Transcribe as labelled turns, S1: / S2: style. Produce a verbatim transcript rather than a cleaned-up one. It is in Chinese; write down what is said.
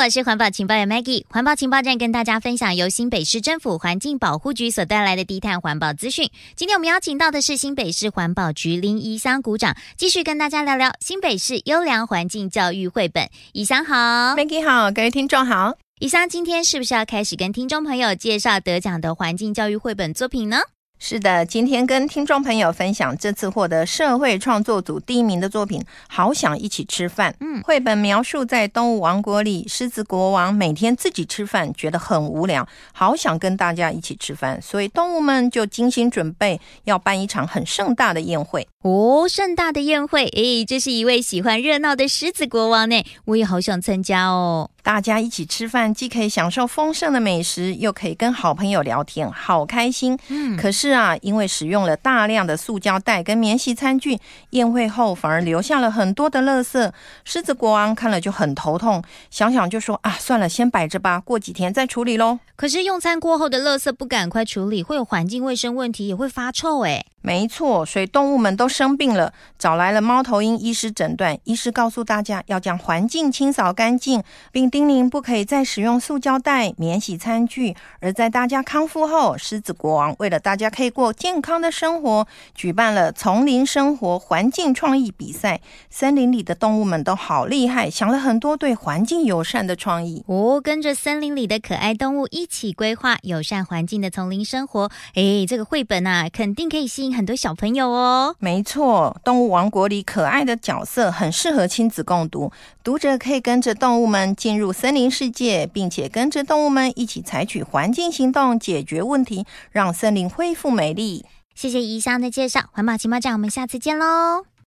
S1: 我是环保情报员 Maggie。 环保情报站跟大家分享由新北市政府环境保护局所带来的低碳环保资讯。今天我们邀请到的是新北市环保局林宜香股长，继续跟大家聊聊新北市优良环境教育绘本。宜香好。
S2: Maggie 好，各位听众好。
S1: 宜香今天是不是要开始跟听众朋友介绍得奖的环境教育绘本作品呢？
S2: 是的，今天跟听众朋友分享这次获得社会创作组第一名的作品《好想一起吃饭》。嗯，绘本描述在动物王国里，狮子国王每天自己吃饭觉得很无聊，好想跟大家一起吃饭，所以动物们就精心准备要办一场很盛大的宴会。
S1: 哦，盛大的宴会，诶，这是一位喜欢热闹的狮子国王呢，我也好想参加哦。
S2: 大家一起吃饭，既可以享受丰盛的美食，又可以跟好朋友聊天，好开心。嗯，可是啊，因为使用了大量的塑胶袋跟免洗餐具，宴会后反而留下了很多的垃圾。狮子国王看了就很头痛，想想就说啊，算了，先摆着吧，过几天再处理咯。
S1: 可是用餐过后的垃圾不赶快处理，会有环境卫生问题，也会发臭诶。
S2: 没错，所以动物们都生病了，找来了猫头鹰医师诊断。医师告诉大家要将环境清扫干净，并叮咛不可以再使用塑胶袋、免洗餐具。而在大家康复后，狮子国王为了大家可以过健康的生活，举办了丛林生活环境创意比赛。森林里的动物们都好厉害，想了很多对环境友善的创意。
S1: 哦，跟着森林里的可爱动物一起规划友善环境的丛林生活。诶，这个绘本啊，肯定可以吸引很多小朋友哦。
S2: 没错，动物王国里可爱的角色很适合亲子共读，读者可以跟着动物们进入森林世界，并且跟着动物们一起采取环境行动解决问题，让森林恢复美丽。
S1: 谢谢宜香的介绍，环保情报站，我们下次见咯。